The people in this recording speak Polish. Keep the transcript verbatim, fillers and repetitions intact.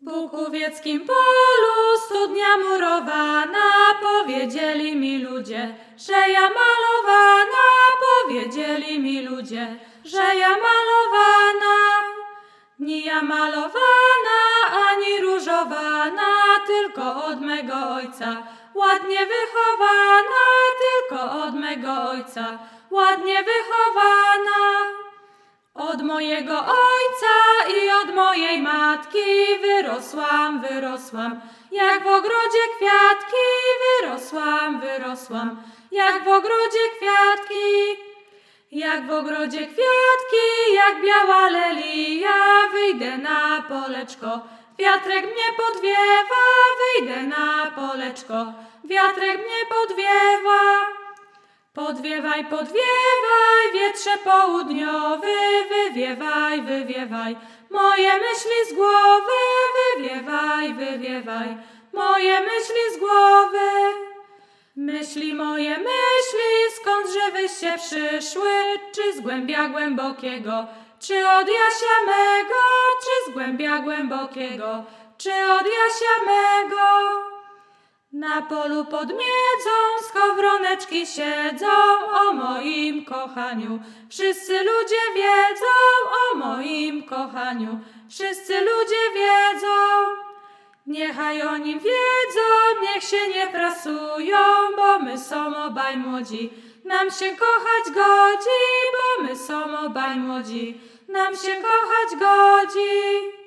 W bukowieckim polu studnia murowana, powiedzieli mi ludzie, że ja malowana, powiedzieli mi ludzie, że ja malowana. Ni ja malowana, ani różowana, tylko od mego ojca, ładnie wychowana, tylko od mego ojca, ładnie wychowana. Od mojego ojca i od mojej matki wyrosłam, wyrosłam, jak w ogrodzie kwiatki, wyrosłam, wyrosłam, jak w ogrodzie kwiatki. Jak w ogrodzie kwiatki, jak biała lelia, wyjdę na poleczko, wiatrek mnie podwiewa, wyjdę na poleczko, wiatrek mnie podwiewa. Podwiewaj, podwiewaj, wietrze południowy, wywiewaj, wywiewaj moje myśli z głowy, wywiewaj, wywiewaj moje myśli z głowy. Myśli moje myśli, skądże wyście przyszły, czy z głębia głębokiego, czy od Jasia mego, czy z głębia głębokiego, czy od Jasia mego. Na polu pod miedzą skowroneczki siedzą, o moim kochaniu wszyscy ludzie wiedzą, o moim kochaniu wszyscy ludzie wiedzą. Niechaj o nim wiedzą, niech się nie prasują, bo my są obaj młodzi, nam się kochać godzi, bo my są obaj młodzi, nam się kochać godzi.